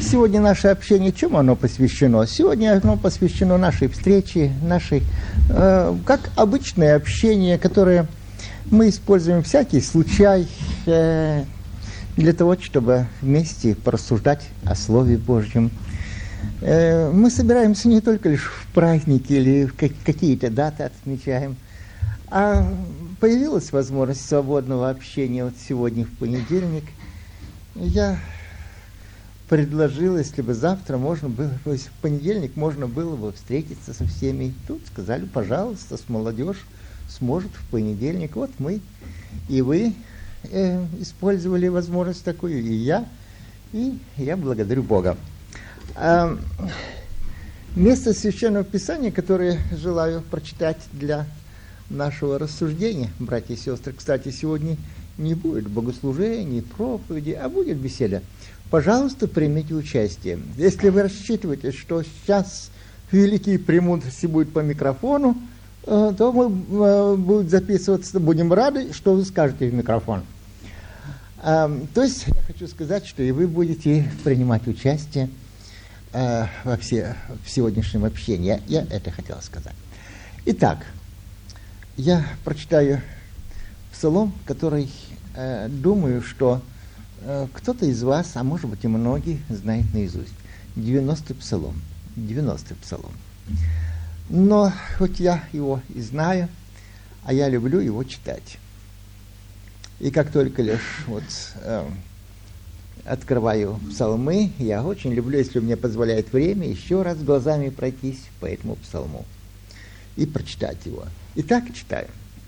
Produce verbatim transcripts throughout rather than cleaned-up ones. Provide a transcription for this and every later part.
Сегодня наше общение, чему оно посвящено? Сегодня оно посвящено нашей встрече, нашей, э, как обычное общение, которое мы используем всякий случай э, для того, чтобы вместе порассуждать о Слове Божьем. Э, мы собираемся не только лишь в праздники или в какие-то даты отмечаем, а появилась возможность свободного общения вот сегодня в понедельник. Я предложил, если бы завтра можно было, то есть в понедельник можно было бы встретиться со всеми. Тут сказали, пожалуйста, с молодежь сможет в понедельник. Вот мы и вы э, использовали возможность такую, и я, и я благодарю Бога. А, место Священного Писания, которое желаю прочитать для нашего рассуждения, братья и сестры, кстати, сегодня не будет богослужений, проповеди, а будет беседа. Пожалуйста, примите участие. Если вы рассчитываете, что сейчас великие премудрости будут по микрофону, то мы будем записываться, будем рады, что вы скажете в микрофон. То есть я хочу сказать, что и вы будете принимать участие во все, в сегодняшнем общении. Я, я это хотел сказать. Итак, я прочитаю псалом, который, э, думаю, что э, кто-то из вас, а может быть и многие, знает наизусть. девяностый псалом. девяностый псалом. Но хоть я его и знаю, а я люблю его читать. И как только лишь вот, э, открываю псалмы, я очень люблю, если мне позволяет время, еще раз глазами пройтись по этому псалму и прочитать его. Итак, читаю.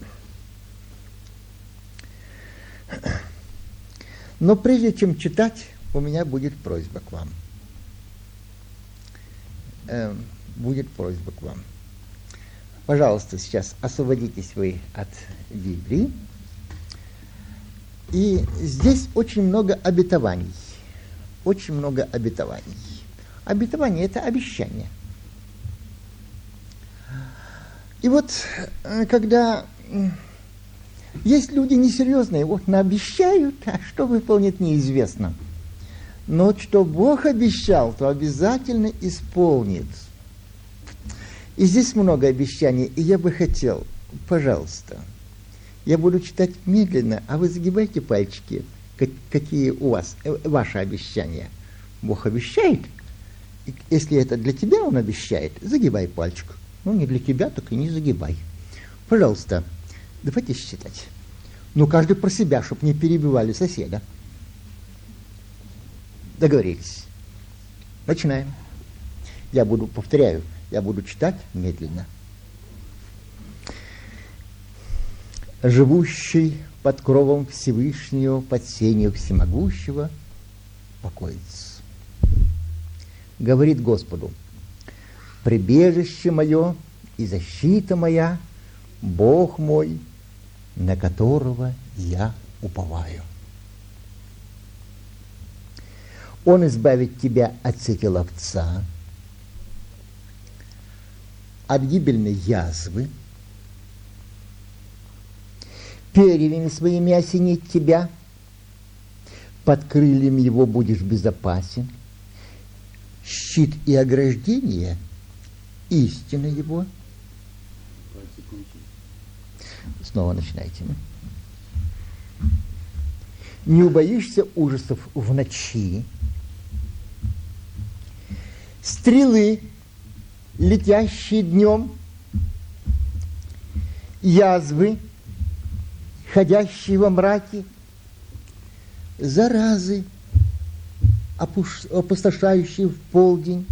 Но прежде чем читать, у меня будет просьба к вам. Э, будет просьба к вам. Пожалуйста, сейчас освободитесь вы от Библии. И здесь очень много обетований. Очень много обетований. Обетование – это обещание. И вот, когда есть люди несерьезные, вот наобещают, а что выполнит, неизвестно. Но вот что Бог обещал, то обязательно исполнит. И здесь много обещаний, и я бы хотел, пожалуйста, я буду читать медленно, а вы загибайте пальчики, как, какие у вас, э, ваши обещания. Бог обещает, и если это для тебя Он обещает, загибай пальчик. Ну, не для тебя, так и не загибай. Пожалуйста, давайте считать. Ну, каждый про себя, чтобы не перебивали соседа. Договорились. Начинаем. Я буду, повторяю, я буду читать медленно. Живущий под кровом Всевышнего, под сенью Всемогущего, покоится. Говорит Господу: прибежище мое и защита моя, Бог мой, на которого я уповаю. Он избавит тебя от сети ловца, от гибельной язвы, перьями своими осенит тебя, под крыльями его будешь безопасен, щит и ограждение — истина его. Снова начинайте. Не убоишься ужасов в ночи, стрелы, летящие днем, язвы, ходящие во мраке, заразы, опустошающие в полдень.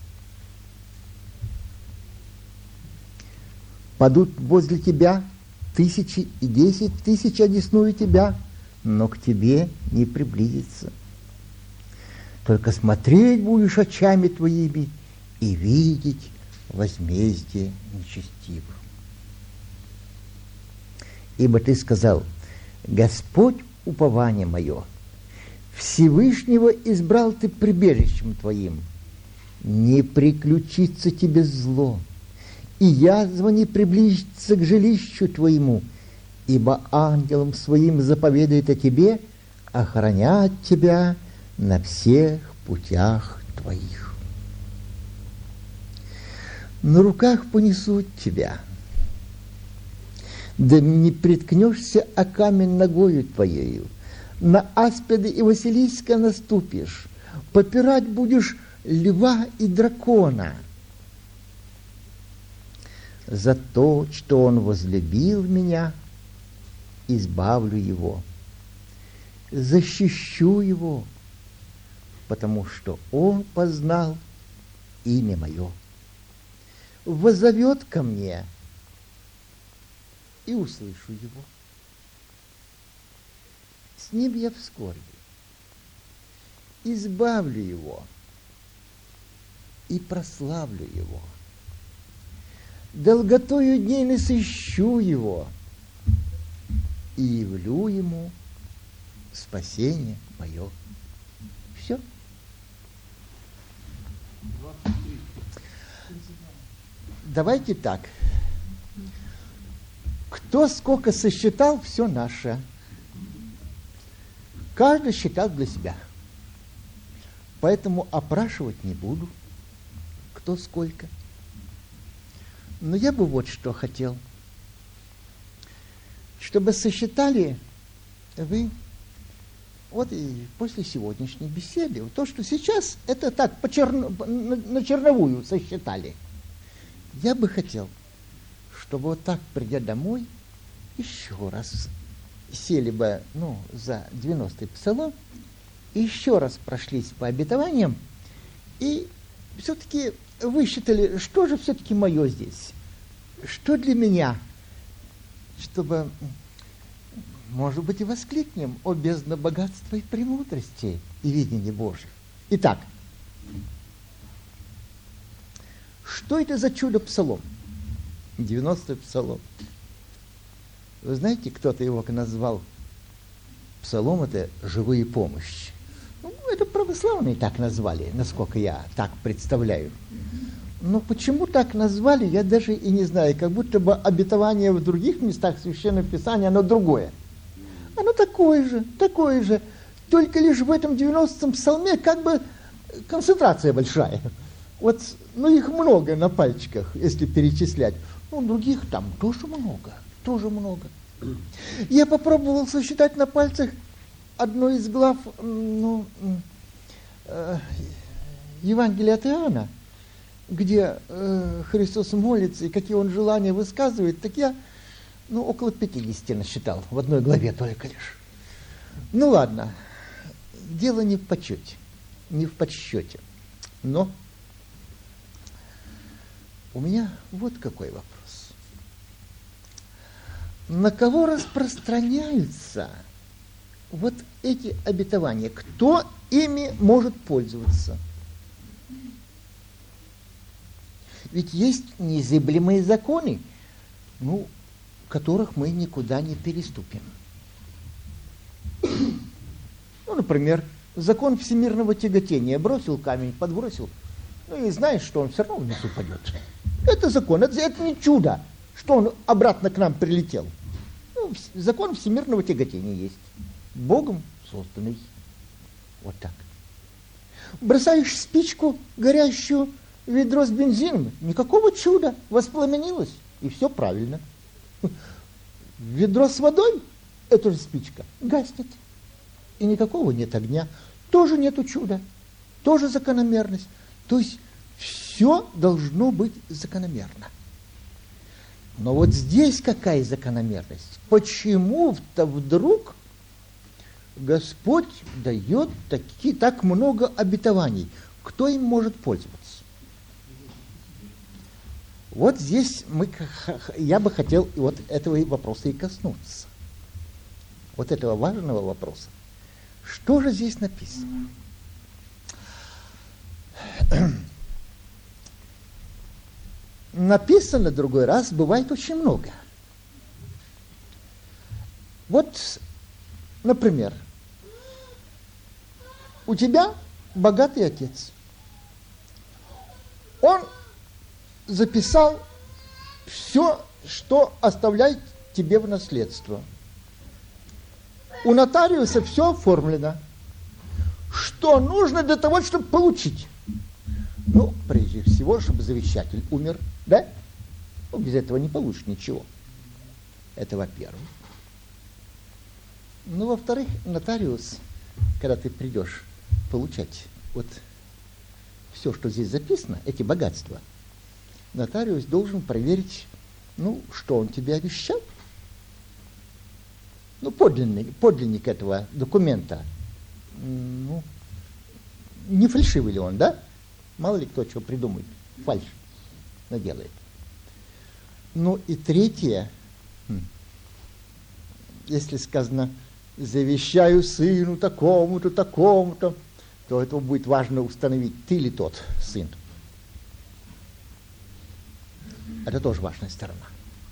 Падут возле тебя тысячи и десять тысяч одесную тебя, но к тебе не приблизится. Только смотреть будешь очами твоими и видеть возмездие нечестивых. Ибо ты сказал: Господь упование мое, Всевышнего избрал ты прибежищем твоим, не приключится тебе зло, и язва не приблизится к жилищу твоему, ибо ангелом своим заповедает о тебе охранять тебя на всех путях твоих. На руках понесут тебя, да не приткнешься о камень ногою твоею, на аспиды и Василиска наступишь, попирать будешь льва и дракона. За то, что он возлюбил меня, избавлю его, защищу его, потому что он познал имя мое. Воззовет ко мне, и услышу его. С ним я в скорби, избавлю его и прославлю его. Долготою дней насыщу его и явлю ему спасение мое. Все. Давайте так. Кто сколько сосчитал, все наше. Каждый считал для себя. Поэтому опрашивать не буду, кто сколько. Но я бы вот что хотел. Чтобы сосчитали вы, вот и после сегодняшней беседы, то, что сейчас, это так, по черно, на, на черновую сосчитали. Я бы хотел, чтобы вот так, придя домой, еще раз сели бы, ну, за девяностый псалом, и еще раз прошлись по обетованиям, и все-таки высчитали, что же все-таки мое здесь, что для меня, чтобы, может быть, и воскликнем о бездна богатства и премудрости и видении Божьих. Итак, что это за чудо-псалом? девяностый псалом. Вы знаете, кто-то его назвал псалом, это «живые помощи». Ну, это православные так назвали, насколько я так представляю. Но почему так назвали, я даже и не знаю. Как будто бы обетование в других местах Священного Писания, оно другое. Оно такое же, такое же. Только лишь в этом девяностом псалме как бы концентрация большая. Вот, ну, их много на пальчиках, если перечислять. Ну, других там тоже много, тоже много. Я попробовал сосчитать на пальцах одну из глав, ну, э, Евангелия от Иоанна, где э, Христос молится, и какие он желания высказывает, так я, ну, около пятидесяти насчитал, в одной главе только лишь. Ну, ладно, дело не в почете, не в подсчете, но у меня вот какой вопрос. На кого распространяются вот эти обетования? Кто ими может пользоваться? Ведь есть неизъяблемые законы, ну, которых мы никуда не переступим. Ну, например, закон всемирного тяготения. Бросил камень, подбросил, ну, и знаешь, что он все равно вниз упадет. Это закон, это, это не чудо, что он обратно к нам прилетел. Ну, закон всемирного тяготения есть. Богом созданный. Вот так. Бросаешь спичку горящую в ведро с бензином, никакого чуда, воспламенилось, и все правильно. Ведро с водой, эта же спичка, гаснет, и никакого нет огня, тоже нету чуда, тоже закономерность. То есть все должно быть закономерно. Но вот здесь какая закономерность? Почему-то вдруг Господь дает таки, так много обетований? Кто им может пользоваться? Вот здесь мы, я бы хотел вот этого вопроса и коснуться. Вот этого важного вопроса. Что же здесь написано? Написано другой раз, бывает очень много. Вот, например, у тебя богатый отец. Он записал все, что оставляет тебе в наследство. У нотариуса все оформлено. что нужно для того, чтобы получить? Ну, прежде всего, чтобы завещатель умер, да? Ну, без этого не получишь ничего. Это во-первых. Ну, во-вторых, нотариус, когда ты придешь получать вот все, что здесь записано, эти богатства, нотариус должен проверить, ну, что он тебе обещал. Ну, подлинник, подлинник этого документа, ну, не фальшивый ли он, да? Мало ли кто что придумает, фальшь наделает. Ну и третье, если сказано, завещаю сыну такому-то, такому-то, то это будет важно установить, ты ли тот сын. Это тоже важная сторона.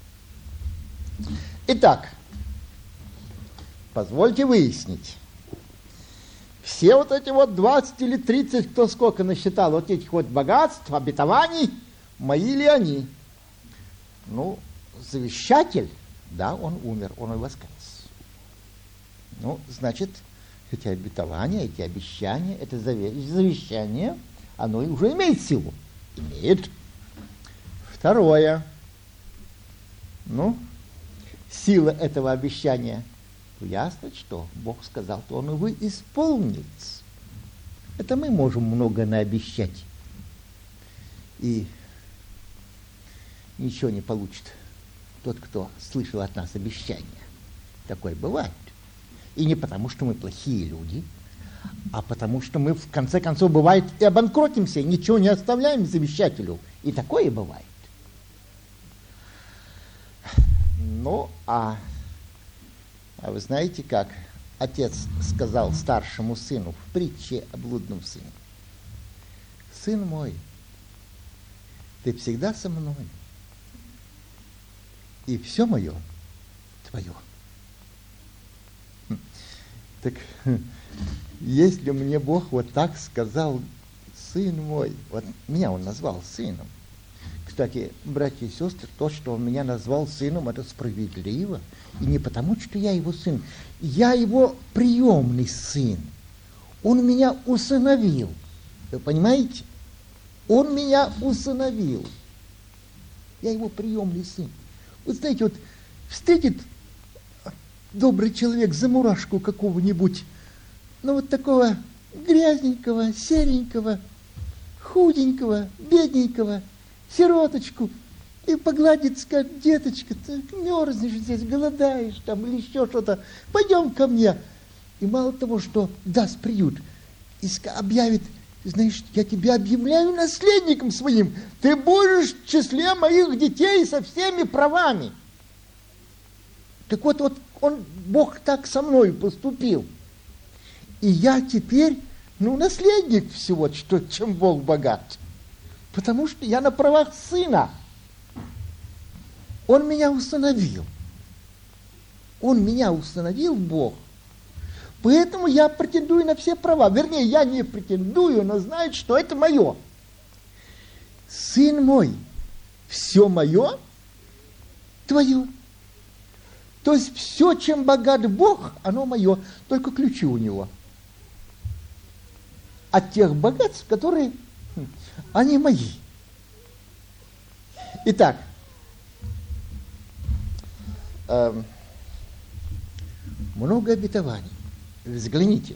Итак, позвольте выяснить. Все вот эти вот двадцать или тридцать, кто сколько насчитал, вот этих вот богатств, обетований, мои ли они? Ну, завещатель, да, он умер, он и воскрес. Ну, значит, эти обетования, эти обещания, это завещание, оно уже имеет силу. Имеет. Второе. Ну, сила этого обещания. Ясно, что Бог сказал, то он и исполнится. Это мы можем много наобещать. И ничего не получит тот, кто слышал от нас обещания. Такое бывает. И не потому, что мы плохие люди, а потому, что мы, в конце концов, бывает, и обанкротимся, ничего не оставляем завещателю. И такое бывает. Ну, а, а вы знаете, как отец сказал старшему сыну в притче о блудном сыне? Сын мой, ты всегда со мной, и все мое твое. Так если мне Бог вот так сказал, сын мой, вот меня он назвал сыном. Кстати, братья и сестры, то, что он меня назвал сыном, это справедливо. И не потому, что я его сын. Я его приемный сын. Он меня усыновил. Вы понимаете? Он меня усыновил. Я его приемный сын. Вот знаете, вот встретит добрый человек за мурашку какого-нибудь, ну вот такого грязненького, серенького, худенького, бедненького, сироточку, и погладит, скажет, деточка, ты мерзнешь здесь, голодаешь там или еще что-то, пойдем ко мне. И мало того, что даст приют, и объявит, знаешь, я тебя объявляю наследником своим, ты будешь в числе моих детей со всеми правами. Так вот, вот он, Бог так со мной поступил. И я теперь, ну, наследник всего, что, чем Бог богат. Потому что я на правах сына. Он меня усыновил. Он меня усыновил, Бог. Поэтому я претендую на все права. Вернее, я не претендую, но знаю, что это мое. Сын мой, все мое, твое. То есть все, чем богат Бог, оно мое, только ключи у него. От тех богатств, которые, они мои. Итак, э, много обетований. Взгляните.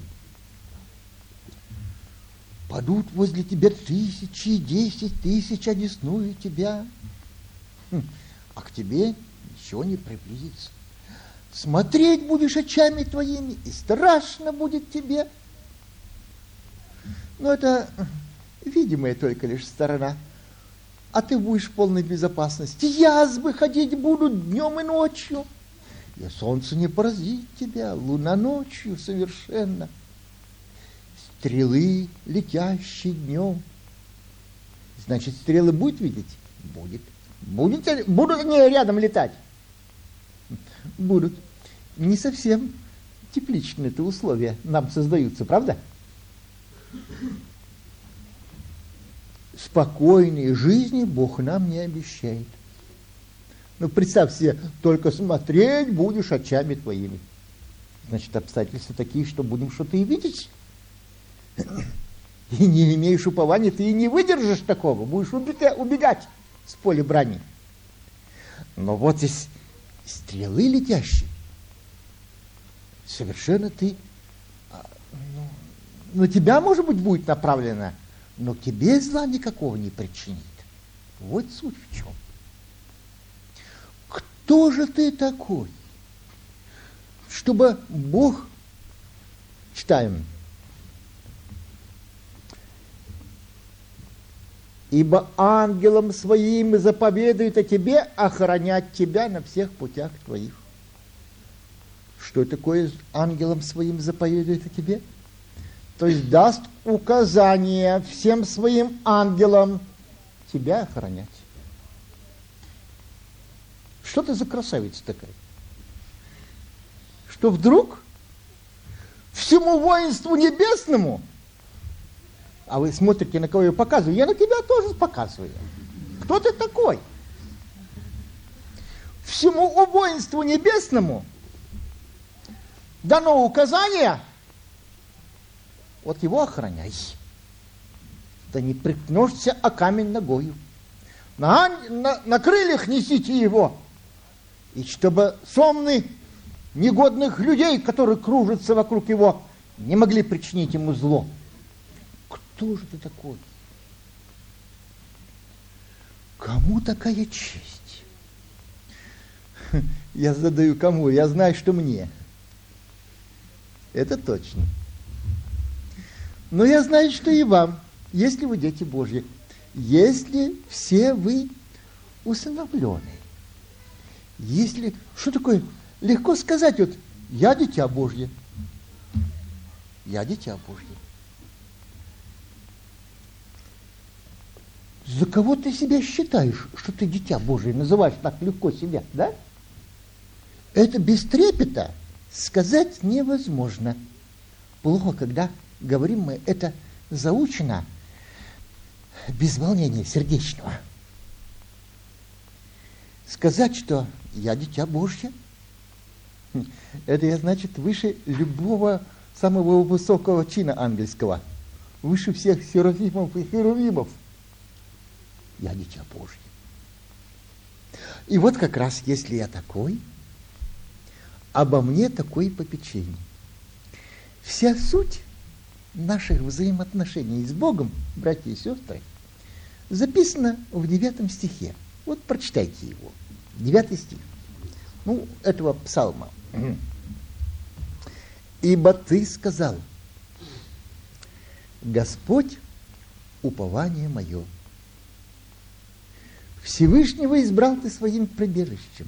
Падут возле тебя тысячи, десять тысяч, одесную тебя, а к тебе ничего не приблизится. Смотреть будешь очами твоими, и страшно будет тебе. Но это видимая только лишь сторона. А ты будешь в полной безопасности. Язвы ходить будут днем и ночью. И солнце не поразит тебя, луна ночью совершенно. Стрелы, летящие днем. Значит, стрелы будет видеть? Будет. Будет, будут они рядом летать? Будут. Не совсем тепличные-то условия нам создаются, правда? Спокойной жизни Бог нам не обещает. Ну, представь себе, только смотреть будешь очами твоими. Значит, обстоятельства такие, что будем что-то и видеть. и не имеешь упования, ты и не выдержишь такого, будешь убегать с поля брани. Но вот из стрелы летящей, совершенно ты, ну, на тебя, может быть, будет направлено, но тебе зла никакого не причинит. Вот суть в чем. Кто же ты такой, чтобы Бог, читаем, ибо ангелам своим заповедует о тебе охранять тебя на всех путях твоих. Что такое ангелам своим заповедует о тебе? То есть даст указание всем своим ангелам тебя охранять. Что ты за красавица такая? Что вдруг всему воинству небесному, а вы смотрите, на кого я показываю, я на тебя тоже показываю. Кто ты такой? Всему воинству небесному дано указание, вот его охраняй. Да не прикнешься о камень ногою. На, на, на крыльях несите его. И чтобы сонны негодных людей, которые кружатся вокруг его, не могли причинить ему зло. Кто же ты такой? Кому такая честь? Я задаю кому? Я знаю, что мне. Это точно. Но я знаю, что и вам, если вы дети Божьи, если все вы усыновлены. Если, что такое, легко сказать, вот, я дитя Божье. Я дитя Божье. За кого ты себя считаешь, что ты дитя Божие, называешь так легко себя, да? Это без трепета сказать невозможно. Плохо, когда говорим мы это заучено, без волнения сердечного. Сказать, что я дитя Божье, это я, значит, выше любого самого высокого чина ангельского, выше всех серафимов и херувимов. Я дитя Божье. И вот как раз, если я такой, обо мне такое попечение. Вся суть наших взаимоотношений с Богом, братья и сестры, записана в девятом стихе. Вот прочитайте его. Девятый стих. Ну, этого псалма. «Ибо ты сказал, Господь, упование мое, Всевышнего избрал ты своим прибежищем».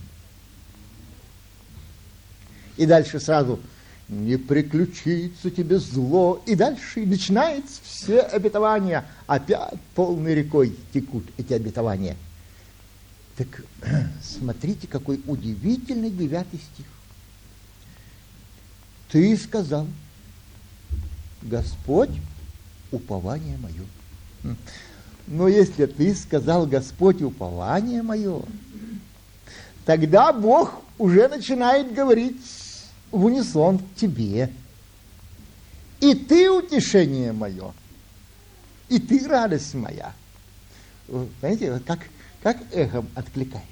И дальше сразу «не приключится тебе зло». И дальше и начинается все обетования. Опять полной рекой текут эти обетования. Так смотрите, какой удивительный девятый стих. Ты сказал, Господь, упование мое. Но если ты сказал, Господь, упование мое, тогда Бог уже начинает говорить в унисон к тебе. И ты утешение мое, и ты радость моя. Вы знаете, как, как эхом откликается.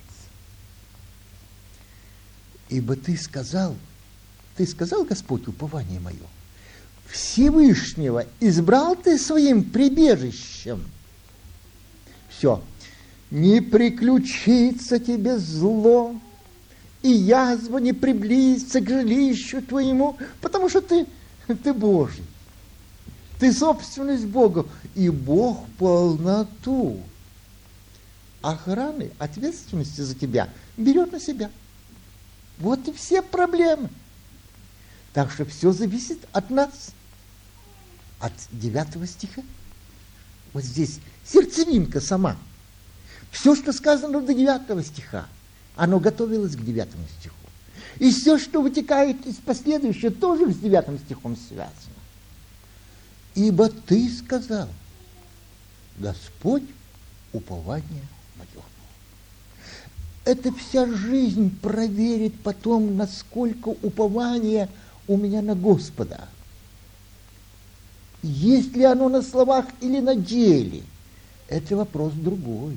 Ибо ты сказал, ты сказал, Господь, упование мое, Всевышнего избрал ты своим прибежищем. Все. Не приключится тебе зло, и язва не приблизится к жилищу твоему, потому что ты, ты Божий. Ты собственность Бога, и Бог полноту охраны, ответственности за тебя берет на себя. Вот и все проблемы. Так что все зависит от нас. От девятого стиха. Вот здесь сердцевинка сама. Все, что сказано до девятого стиха, оно готовилось к девятому стиху. И все, что вытекает из последующего, тоже с девятым стихом связано. Ибо ты сказал, Господь, упование мое. Это вся жизнь проверит потом, насколько упование у меня на Господа. Есть ли оно на словах или на деле, это вопрос другой.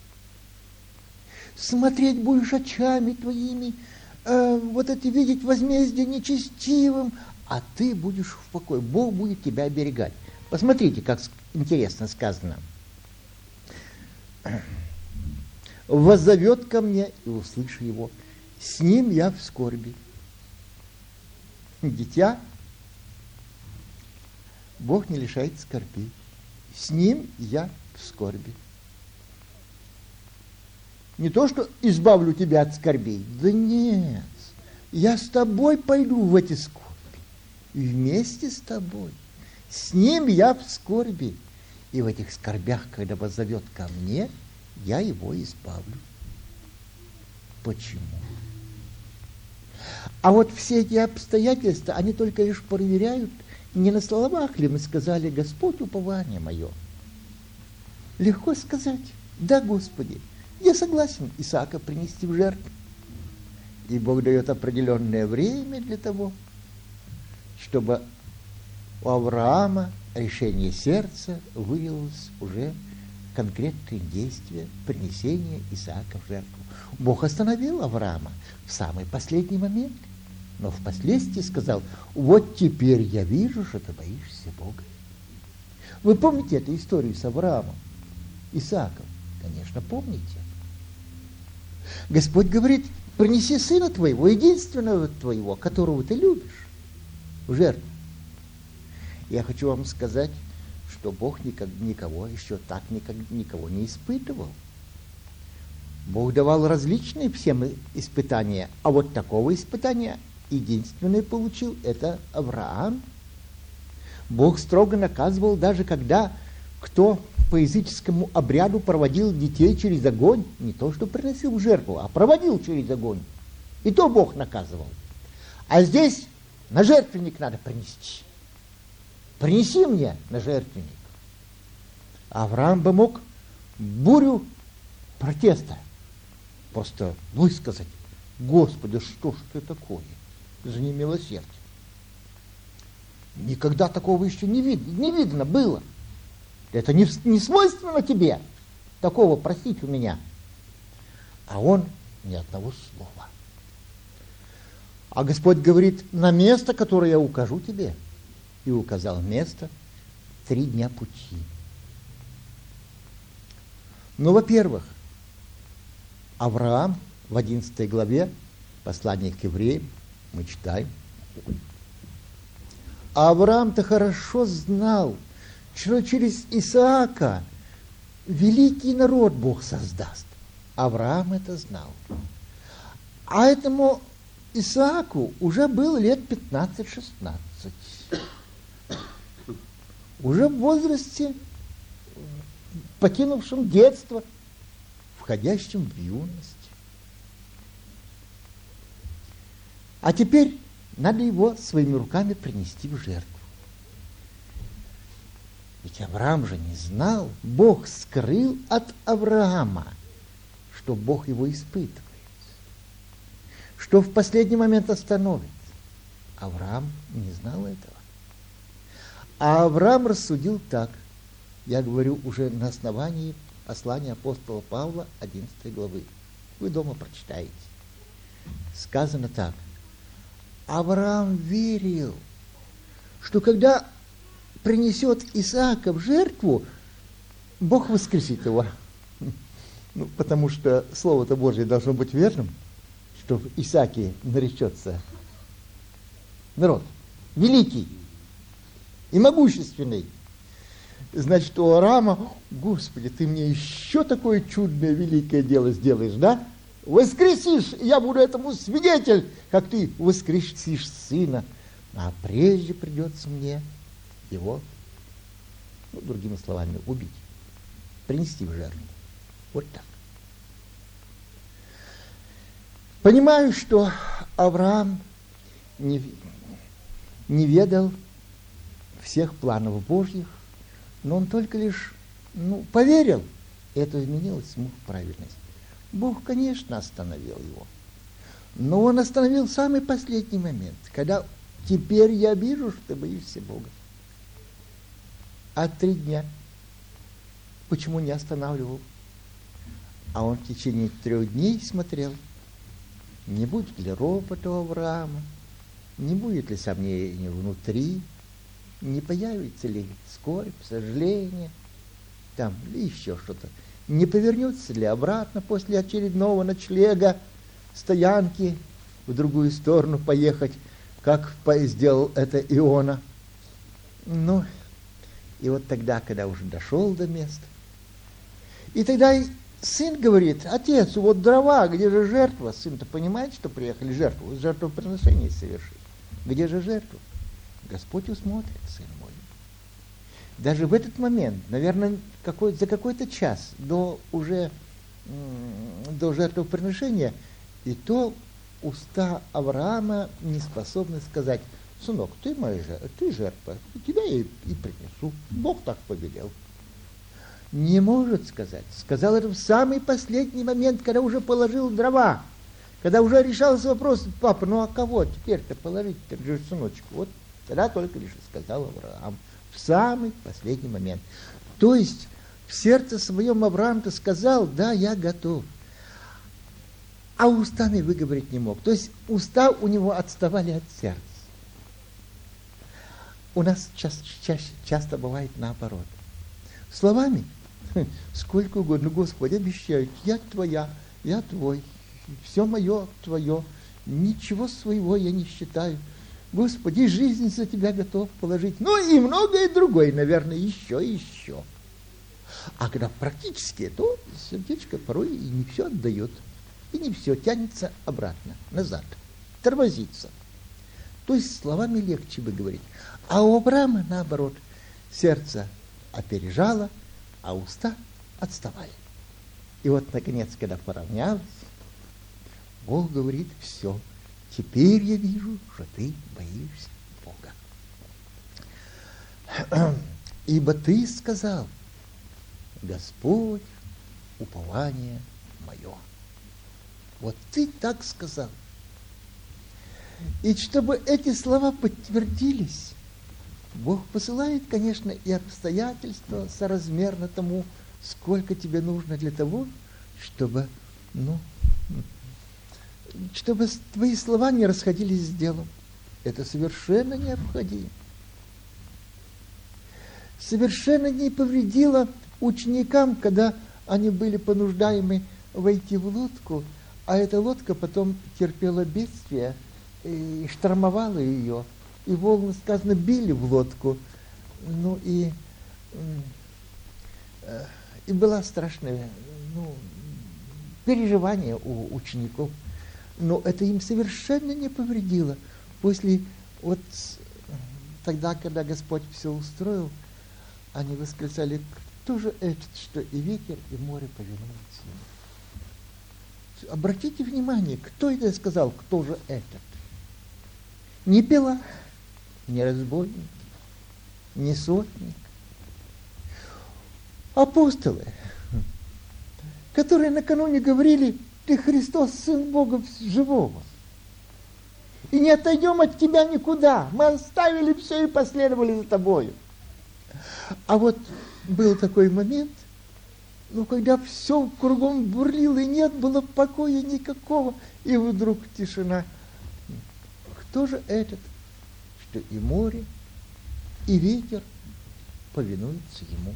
Смотреть будешь очами твоими, э, вот это видеть возмездие нечестивым, а ты будешь в покое. Бог будет тебя оберегать. Посмотрите, как интересно сказано. «Воззовет ко мне, и услышу его. С ним я в скорби». Дитя, Бог не лишает скорби. С ним я в скорби. Не то, что избавлю тебя от скорбей. Да нет. Я с тобой пойду в эти скорби. Вместе с тобой. С ним я в скорби. И в этих скорбях, когда воззовет ко мне, я его избавлю. Почему? А вот все эти обстоятельства, они только лишь проверяют, не на словах ли мы сказали: Господь, упование мое. Легко сказать: да, Господи, я согласен Исаака принести в жертву. И Бог дает определенное время для того, чтобы у Авраама решение сердца вылилось уже в конкретные действия принесения Исаака в жертву. Бог остановил Авраама в самый последний момент, но впоследствии сказал: вот теперь я вижу, что ты боишься Бога. Вы помните эту историю с Авраамом, Исааком? Конечно, помните. Господь говорит: принеси сына твоего, единственного твоего, которого ты любишь, в жертву. Я хочу вам сказать, что Бог никак, никого еще так никак, никого не испытывал. Бог давал различные всем испытания, а вот такого испытания единственное получил – это Авраам. Бог строго наказывал, даже когда кто по языческому обряду проводил детей через огонь, не то что приносил в жертву, а проводил через огонь. И то Бог наказывал. А здесь на жертвенник надо принести. Принеси мне на жертвенник. Авраам бы мог бурю протеста просто высказать: Господи, что ж ты такое? За немилосердие. Никогда такого еще не видно, не видно было. Это не, не свойственно тебе такого просить у меня. А он ни одного слова. А Господь говорит: на место, которое я укажу тебе. И указал место три дня пути. Ну, во-первых, Авраам в одиннадцатой главе послания к евреям мы читаем. Авраам-то хорошо знал, что через Исаака великий народ Бог создаст. Авраам это знал. А этому Исааку уже было лет пятнадцать-шестнадцать. Уже в возрасте, покинувшем детство, входящем в юность. А теперь надо его своими руками принести в жертву. Ведь Авраам же не знал, Бог скрыл от Авраама, что Бог его испытывает, что в последний момент остановит. Авраам не знал этого. А Авраам рассудил так, я говорю уже на основании послания апостола Павла одиннадцатой главы. Вы дома прочитаете. Сказано так: Авраам верил, что когда принесет Исаака в жертву, Бог воскресит его. Ну, потому что Слово-то Божье должно быть верным, что в Исааке наречется народ великий и могущественный. Значит, у Авраама: Господи, ты мне еще такое чудное, великое дело сделаешь, да? Воскресишь, и я буду этому свидетель, как ты воскресишь сына. А прежде придется мне его, ну, другими словами, убить, принести в жертву. Вот так. Понимаю, что Авраам не, не ведал всех планов Божьих, но он только лишь, ну, поверил, и это изменилось ему в правильность. Бог, конечно, остановил его, но он остановил в самый последний момент, когда теперь я вижу, что ты боишься Бога. а три дня. Почему не останавливал? А он в течение трех дней смотрел, не будет ли ропота у Авраама, не будет ли сомнений внутри, не появится ли скорбь, сожаление, там, или еще что-то. Не повернется ли обратно после очередного ночлега, стоянки, в другую сторону поехать, как сделал это Иона. Ну, и вот тогда, когда уже дошел до места, и тогда сын говорит: отец, вот дрова, где же жертва? Сын-то понимает, что приехали жертву, жертвоприношение совершить. Где же жертва? Господь усмотрит, сын мой. Даже в этот момент, наверное, какой, за какой-то час до уже до жертвоприношения, и то уста Авраама не способны сказать: сынок, ты моя жертва, ты жертва, тебя я и, и принесу. Бог так повелел. Не может сказать. Сказал это в самый последний момент, когда уже положил дрова, когда уже решался вопрос: папа, ну а кого теперь-то положить, так же сыночку? Вот тогда только лишь сказал Авраам. В самый последний момент. То есть в сердце своем Авраам-то сказал: да, я готов. А устами выговорить не мог. То есть уста у него отставали от сердца. У нас часто, чаще, часто бывает наоборот. Словами сколько угодно: Господи, обещаю, я твоя, я твой, все мое твое, ничего своего я не считаю. Господи, жизнь за тебя готов положить. Ну и многое другое, наверное, еще и еще. А когда практически, то сердечко порой и не все отдает. И не все, тянется обратно, назад, тормозится. То есть словами легче бы говорить. А у Авраама, наоборот, сердце опережало, а уста отставали. И вот, наконец, когда поравнялось, Бог говорит: все, теперь я вижу, что ты боишься Бога. Ибо ты сказал: Господь, упование мое. Вот ты так сказал. И чтобы эти слова подтвердились, Бог посылает, конечно, и обстоятельства соразмерно тому, сколько тебе нужно для того, чтобы, ну, чтобы твои слова не расходились с делом. Это совершенно необходимо. Совершенно не повредило ученикам, когда они были понуждаемы войти в лодку, а эта лодка потом терпела бедствие и штормовала ее, и волны, сказано, били в лодку. Ну и, и было страшное, ну, переживание у учеников. Но это им совершенно не повредило. После, вот тогда, когда Господь все устроил, они восклицали: кто же этот, что и ветер, и море повинуются ему? Обратите внимание, кто это сказал, кто же этот? Не Пила, не разбойник, не сотник. Апостолы, которые накануне говорили: ты Христос, Сын Бога живого. И не отойдем от тебя никуда. Мы оставили все и последовали за тобою. А вот был такой момент, ну, когда все кругом бурлило, и нет было покоя никакого, и вдруг тишина. Кто же этот, что и море, и ветер повинуются ему?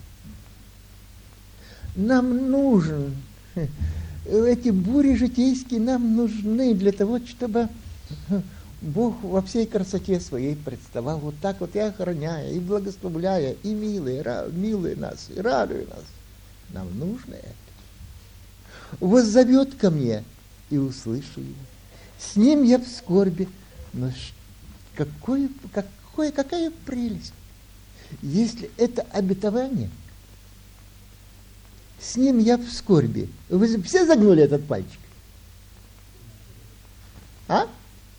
Нам нужен, эти бури житейские нам нужны для того, чтобы Бог во всей красоте своей представал вот так вот, и охраняя, и благословляя, и милая, милая нас, и радуя нас. Нам нужно это. Воззовет ко мне, и услышу его. С ним я в скорби. Но какое, какое, какая прелесть, если это обетование. С ним я в скорби. Вы все загнули этот пальчик? А?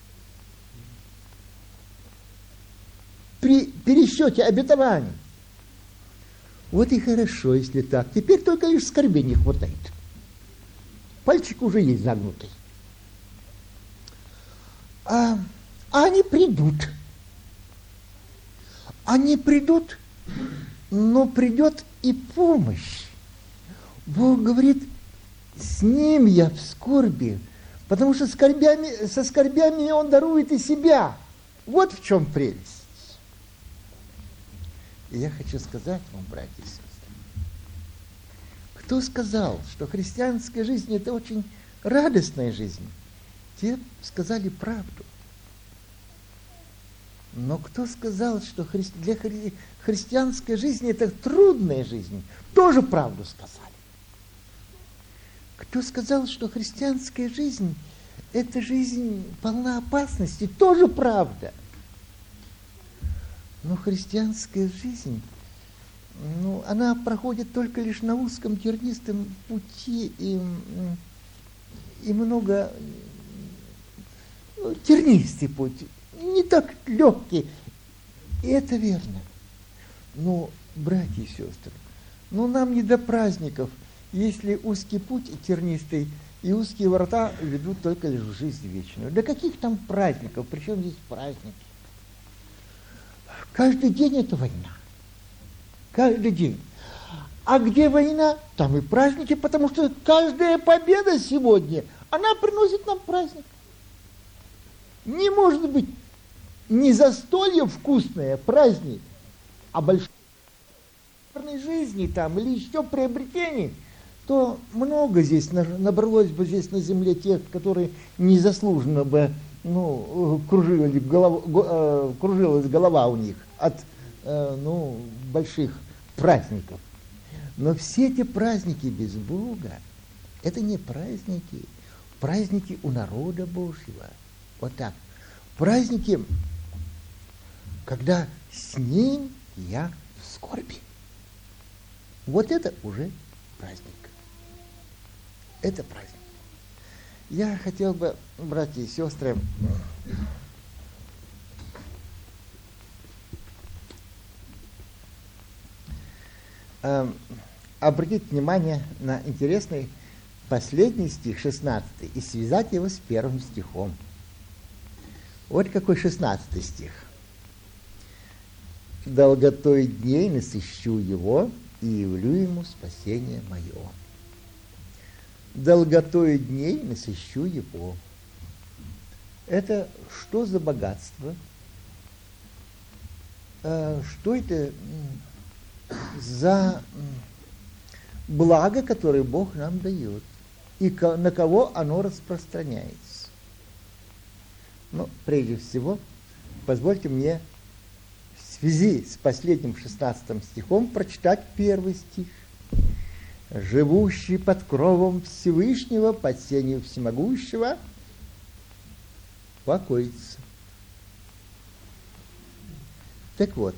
При пересчете обетований. Вот и хорошо, если так. Теперь только лишь скорби не хватает. Пальчик уже есть загнутый. А, а они придут. Они придут но придет и помощь. Бог говорит, с ним я в скорби, потому что скорбями, со скорбями он дарует и себя. Вот в чем прелесть. И я хочу сказать вам, братья и сестры, кто сказал, что христианская жизнь – это очень радостная жизнь? Те сказали правду. Но кто сказал, что хри... для хри... христианской жизни это трудная жизнь? Тоже правду сказали. Кто сказал, что христианская жизнь это жизнь полна опасности? Тоже правда. Но христианская жизнь, ну, она проходит только лишь на узком тернистом пути и, и много ну, тернистый путь. Не так легкий. И это верно. Но, братья и сестры, ну нам не до праздников, если узкий путь и тернистый, и узкие врата ведут только лишь в жизнь вечную. До каких там праздников? Причем здесь праздники? Каждый день это война. Каждый день. А где война? Там и праздники, потому что каждая победа сегодня, она приносит нам праздник. Не может быть не застолье вкусное, праздник, а большой жизни там или еще приобретений, то много здесь набралось бы здесь на земле тех, которые незаслуженно бы ну, кружили голова, кружилась голова у них от ну, больших праздников. Но все эти праздники без Бога, это не праздники, праздники у народа Божьего. Вот так. Праздники, когда с ним я в скорби. Вот это уже праздник. Это праздник. Я хотел бы, братья и сестры, э, обратить внимание на интересный последний стих, шестнадцатый, и связать его с первым стихом. Вот какой шестнадцатый стих. «Долготой дней насыщу его, и явлю ему спасение мое». Долготой дней насыщу его. Это что за богатство? Что это за благо, которое Бог нам дает? И на кого оно распространяется? Ну, прежде всего, позвольте мне в связи с последним шестнадцатым стихом прочитать первый стих. «Живущий под кровом Всевышнего, под сенью Всемогущего, покоится». Так вот,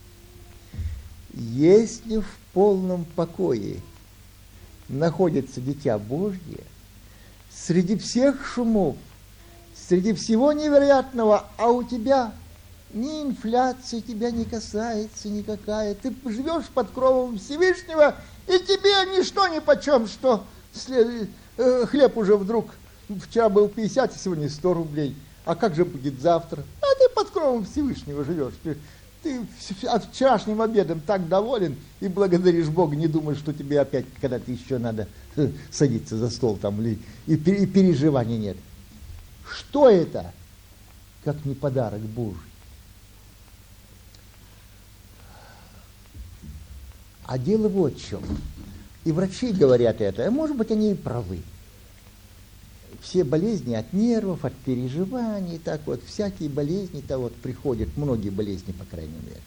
если в полном покое находится дитя Божье, среди всех шумов, среди всего невероятного, а у тебя ни инфляция тебя не касается никакая, ты живешь под кровом Всевышнего, и тебе ничто нипочем, что след... э, хлеб уже вдруг, вчера был пятьдесят, а сегодня сто рублей, а как же будет завтра? А ты под кровом Всевышнего живешь, ты, ты от вчерашним обедом так доволен и благодаришь Бога, не думаешь, что тебе опять когда-то еще надо э, садиться за стол там, или, и, и переживаний нет. Что это, как не подарок Божий? А дело вот в чем. И врачи говорят это, а может быть, они и правы. Все болезни от нервов, от переживаний, так вот, всякие болезни-то вот приходят, многие болезни, по крайней мере.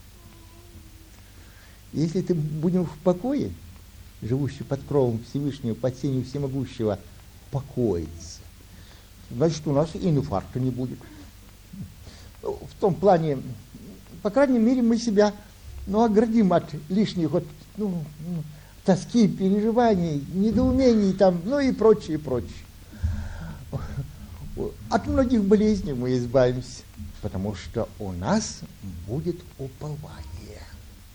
Если ты будем в покое, живущий под кровом Всевышнего, под сенью Всемогущего, покоиться, значит, у нас и инфаркта не будет. В том плане, по крайней мере, мы себя ну, оградим от лишних вот, ну, тоски, переживаний, недоумений там, ну и прочее, прочее. От многих болезней мы избавимся, потому что у нас будет упование.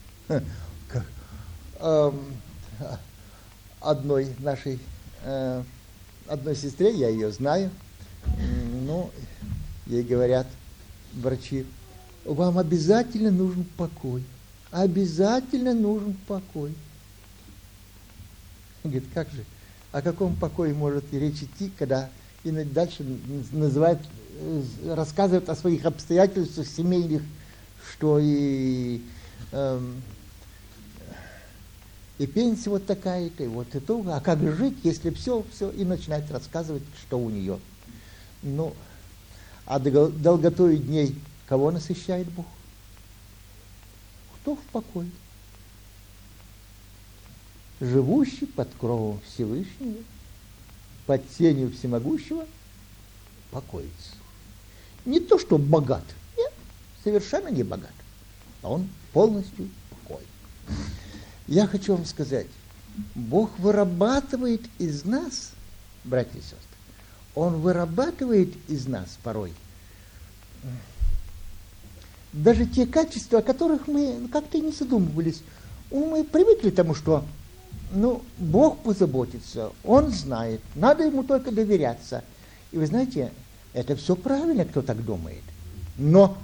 Одной нашей, одной сестре, я ее знаю, ну, ей говорят врачи, вам обязательно нужен покой. обязательно нужен покой. Он говорит, как же, о каком покое может и речь идти, когда и дальше называют, рассказывают о своих обстоятельствах семейных, что и, эм, и пенсия вот такая-то, и вот это, а как же жить, если все, все, и начинает рассказывать, что у нее. Ну, а долготою дней кого насыщает Бог? Кто в покое? Живущий под кровом Всевышнего, под тенью Всемогущего, покоится. Не то, что богат, нет, совершенно не богат, а он полностью покой. Я хочу вам сказать, Бог вырабатывает из нас, братья и сестры, Он вырабатывает из нас порой даже те качества, о которых мы как-то и не задумывались. Мы привыкли к тому, что ну, Бог позаботится, Он знает, надо Ему только доверяться. И вы знаете, это все правильно, кто так думает. Но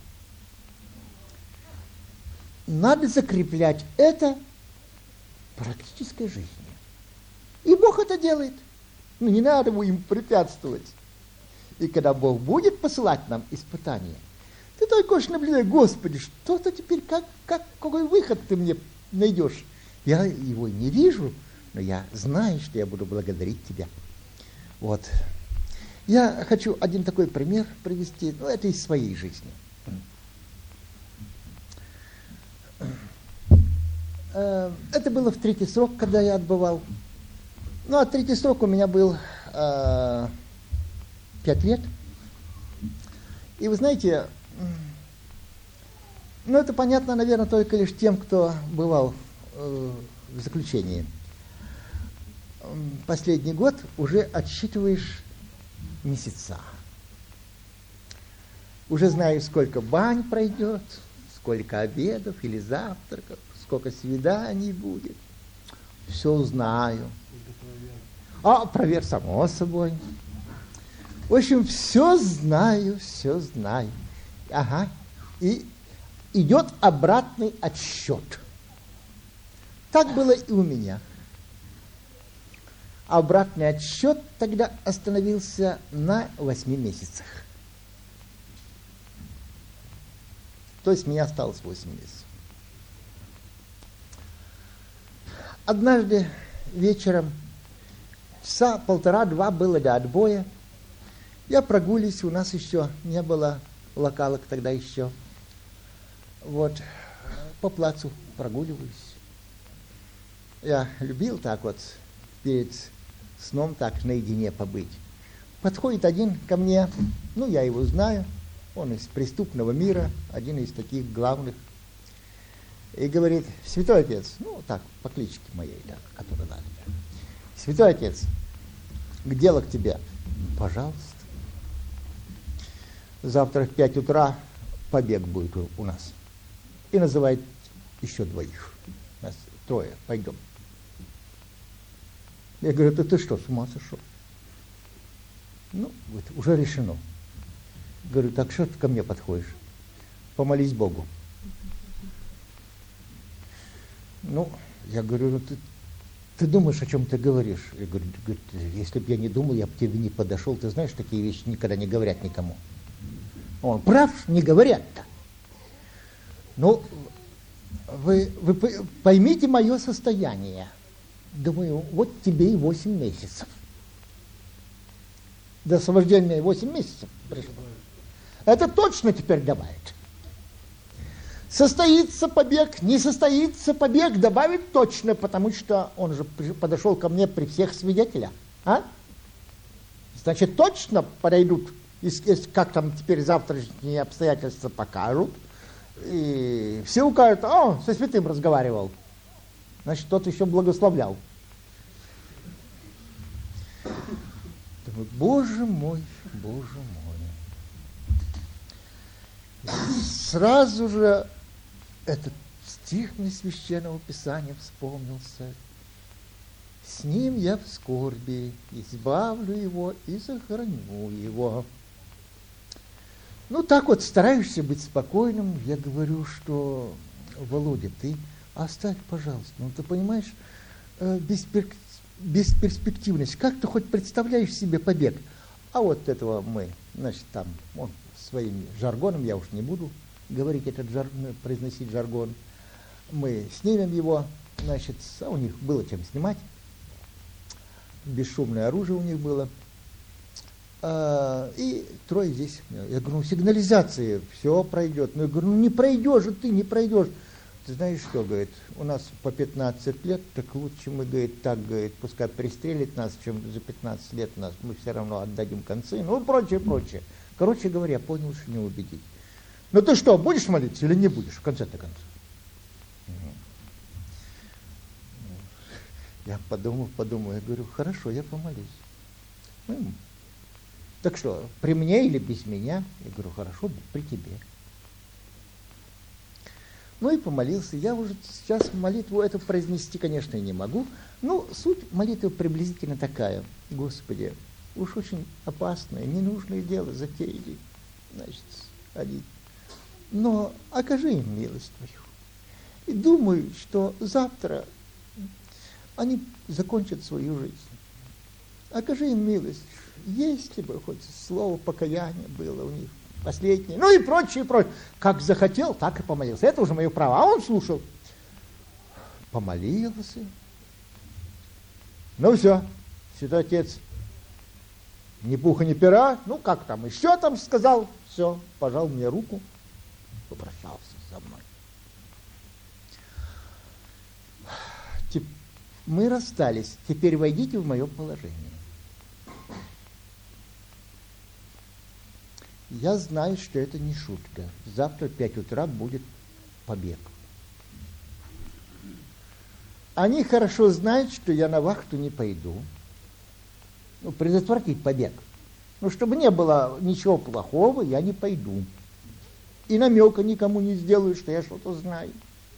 надо закреплять это в практической жизни. И Бог это делает. Ну, не надо ему препятствовать. И когда Бог будет посылать нам испытания, ты только уж наблюдай, Господи, что-то теперь, как, как, какой выход ты мне найдешь? Я его не вижу, но я знаю, что я буду благодарить Тебя. Вот. Я хочу один такой пример привести, ну, это из своей жизни. Это было в третий срок, когда я отбывал. Ну, а третий срок у меня был э, пять лет. И вы знаете, ну, это понятно, наверное, только лишь тем, кто бывал э, в заключении. Последний год уже отсчитываешь месяца. Уже знаешь, сколько бань пройдет, сколько обедов или завтраков, сколько свиданий будет. Все знаю. А, проверь, само собой. В общем, все знаю, все знаю. Ага. И идет обратный отсчет. Так было и у меня. Обратный отсчет тогда остановился на восьми месяцах. То есть мне осталось восемь месяцев. Однажды вечером, часа полтора-два было до отбоя, я прогуливаюсь, у нас еще не было локалок тогда еще. Вот, по плацу прогуливаюсь. Я любил так вот перед сном так наедине побыть. Подходит один ко мне, ну, я его знаю, он из преступного мира, один из таких главных, и говорит: святой отец, ну, так, по кличке моей, так, которая надо. Святой отец, к делу к тебе, пожалуйста. Завтра в пять утра побег будет у, у нас. И называет еще двоих. Нас трое, пойдем. Я говорю: ты, ты что, с ума сошел? Ну, вот, уже решено. Говорю: так что ты ко мне подходишь? Помолись Богу. Ну, я говорю: ну, ты, ты думаешь, о чем ты говоришь? Я говорю: если бы я не думал, я бы к тебе не подошел. Ты знаешь, такие вещи никогда не говорят никому. Он прав, не говорят-то. Ну, вы, вы поймите мое состояние. Думаю, вот тебе и восемь месяцев. До освобождения восемь месяцев пришло. Это точно теперь добавит. Состоится побег, не состоится побег, добавит точно, потому что он же подошел ко мне при всех свидетелях. А? Значит, точно подойдут, как там теперь завтрашние обстоятельства покажут, и все укажут: о, со святым разговаривал. Значит, тот еще благословлял. Думаю, боже мой, боже мой. Сразу же этот стих мне Священного Писания вспомнился. С ним я в скорби, избавлю его и сохраню его. Ну, так вот, стараешься быть спокойным. Я говорю, что Володя, ты оставь, пожалуйста. Ну, ты понимаешь, э, беспер... бесперспективность. Как ты хоть представляешь себе побег? А вот этого мы, значит, там, он своим жаргоном, я уж не буду говорить этот жар... произносить жаргон, мы снимем его, значит, а у них было чем снимать, бесшумное оружие у них было, а, и трое здесь. Я говорю, ну, сигнализация, все пройдет. Ну, я говорю, ну, не пройдешь же ты, не пройдешь. Ты знаешь что, говорит, у нас по пятнадцать лет, так лучше мы, говорит, так, говорит, пускай пристрелит нас, чем за пятнадцать лет нас, мы все равно отдадим концы, ну, прочее, прочее. Короче говоря, понял, что не убедить. Ну, ты что, будешь молиться или не будешь, в конце-то концов? Я подумал, подумал, я говорю, хорошо, я помолюсь. Ну, так что, при мне или без меня? Я говорю, хорошо, при тебе. Ну и помолился. Я уже сейчас молитву эту произнести, конечно, не могу. Но суть молитвы приблизительно такая. Господи, уж очень опасное, ненужное дело затеяли, значит, они. Но окажи им милость Твою. И думаю, что завтра они закончат свою жизнь. Окажи им милость. Если бы хоть слово покаяния было у них последнее. Ну и прочее, прочее. Как захотел, так и помолился. Это уже мое право. А он слушал. Помолился. Ну все, святой отец, ни пуха, ни пера. Ну как там, еще там сказал. Все, пожал мне руку. Попрощался со мной. Мы расстались. Теперь войдите в мое положение. Я знаю, что это не шутка. Завтра в пять утра будет побег. Они хорошо знают, что я на вахту не пойду. Ну, предотвратить побег. Ну, чтобы не было ничего плохого, я не пойду. И намека никому не сделаю, что я что-то знаю.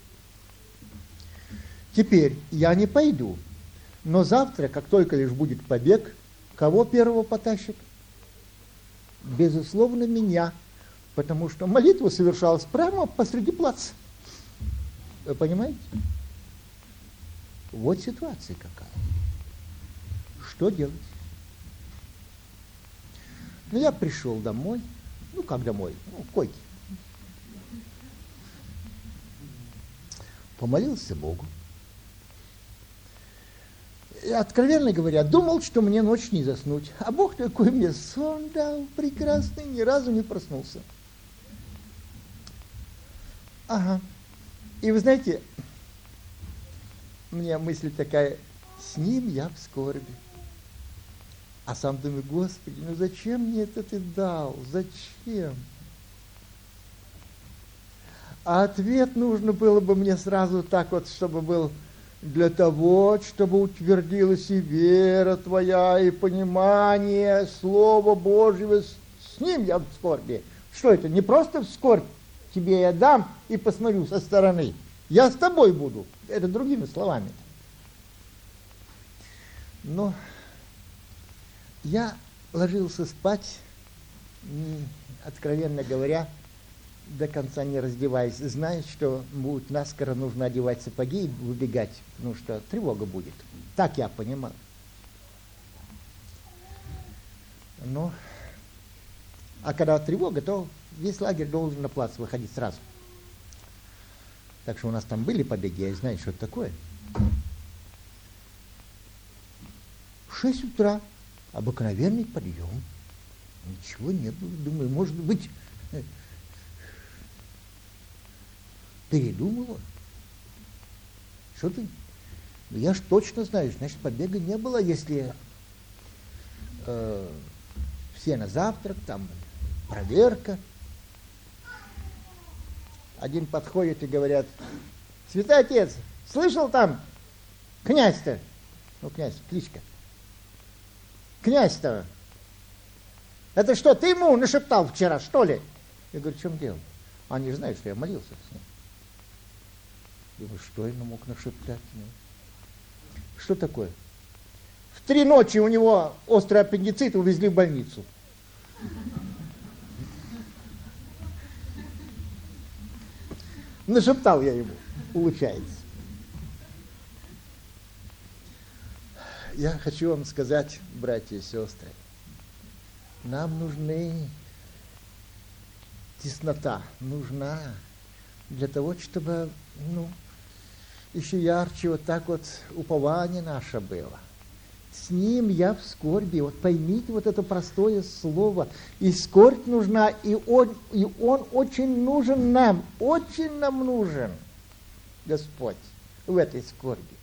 Теперь я не пойду. Но завтра, как только лишь будет побег, кого первого потащат? Безусловно, меня. Потому что молитва совершалась прямо посреди плаца. Вы понимаете? Вот ситуация какая. Что делать? Ну, я пришел домой. Ну, как домой? Ну, в койке. Помолился Богу. И, откровенно говоря, думал, что мне ночь не заснуть. А Бог такой мне сон дал прекрасный, ни разу не проснулся. Ага. И вы знаете, у меня мысль такая, с ним я в скорби. А сам думаю, Господи, ну зачем мне это ты дал? Зачем? А ответ нужно было бы мне сразу так вот, чтобы был для того, чтобы утвердилась и вера твоя, и понимание Слова Божьего. С ним я в скорби. Что это? Не просто в скорбь тебе я дам и посмотрю со стороны. Я с тобой буду. Это другими словами. Но я ложился спать, не, откровенно говоря, до конца не раздеваясь, зная, что будет наскоро нужно одевать сапоги и выбегать, потому что тревога будет. Так я понимал. Но, а когда тревога, то весь лагерь должен на плац выходить сразу. Так что у нас там были побеги, я знаю, что это такое. В шесть утра обыкновенный подъем. Ничего не было. Думаю, может быть, передумала. Что ты? Я ж точно знаю, значит, побега не было, если э, все на завтрак, там проверка. Один подходит и говорят: святой отец, слышал там князь-то? Ну, князь, кличка. Князь-то, это что, ты ему нашептал вчера, что ли? Я говорю, в чем дело? Они же знают, что я молился с ним. Думаю, что ему мог нашептать? Что такое? В три ночи у него острый аппендицит, увезли в больницу. Нашептал я ему, получается. Я хочу вам сказать, братья и сестры, нам нужны теснота, нужна для того, чтобы, ну, еще ярче вот так вот упование наше было. С ним я в скорби. Вот поймите вот это простое слово. И скорбь нужна, и он, и он очень нужен нам, очень нам нужен, Господь, в этой скорби.